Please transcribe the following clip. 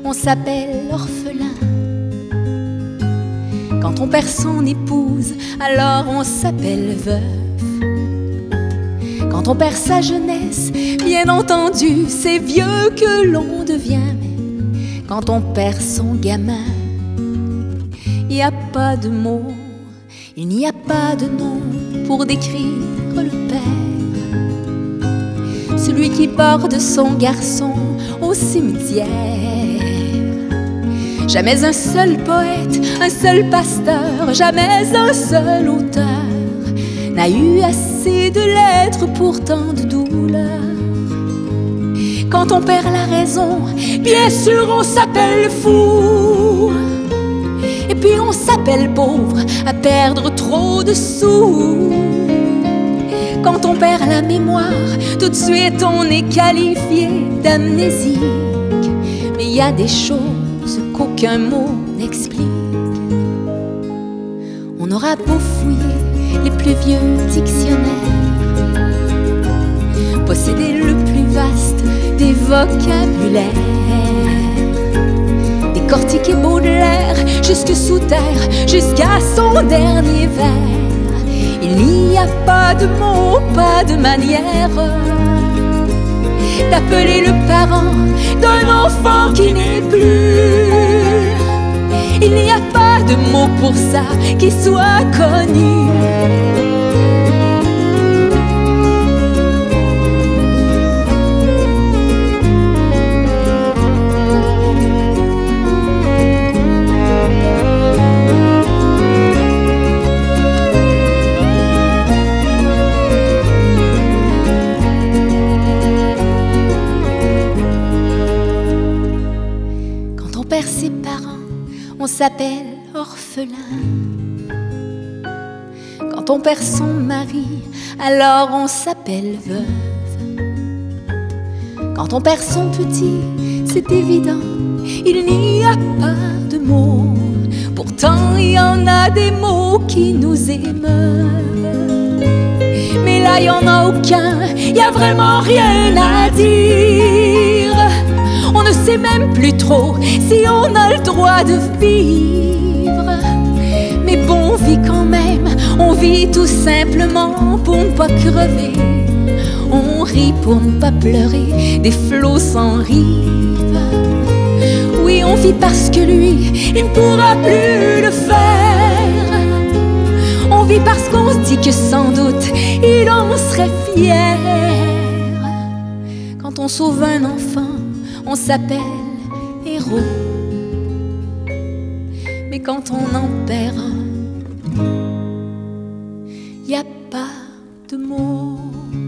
on s'appelle orphelin. Quand on perd son épouse, alors on s'appelle veuf. Quand on perd sa jeunesse, bien entendu, c'est vieux que l'on devient. Mais quand on perd son gamin, il n'y a pas de mots, il n'y a pas de nom pour décrire le père. Celui qui porte son garçon au cimetière. Jamais un seul poète, un seul pasteur, jamais un seul auteur n'a eu assez de lettres pour tant de douleurs. Quand on perd la raison, bien sûr on s'appelle fou. Et puis on s'appelle pauvre à perdre trop de sous. Quand on perd la mémoire, tout de suite on est qualifié d'amnésique. Mais il y a des choses qu'aucun mot n'explique. On aura beau fouiller les plus vieux dictionnaires, posséder le plus vaste des vocabulaires, décortiquer Baudelaire jusque sous terre, jusqu'à son dernier vers. Il n'y a pas de mots, pas de manière d'appeler le parent d'un enfant qui n'est plus. Il n'y a pas de mots pour ça qui soit connu. Quand on perd ses parents, on s'appelle orphelin. Quand on perd son mari, alors on s'appelle veuve. Quand on perd son petit, c'est évident, il n'y a pas de mots. Pourtant il y en a des mots qui nous émeuvent. Mais là il n'y en a aucun, il n'y a vraiment rien à dire. On ne sait même plus trop si on a le droit de vivre. Mais bon, on vit quand même, on vit tout simplement pour ne pas crever. On rit pour ne pas pleurer, des flots sans rive. Oui, on vit parce que lui, il ne pourra plus le faire. On vit parce qu'on se dit que sans doute, il en serait fier. Quand on sauve un enfant, on s'appelle héros. Mais quand on en perd un, y a pas de mots.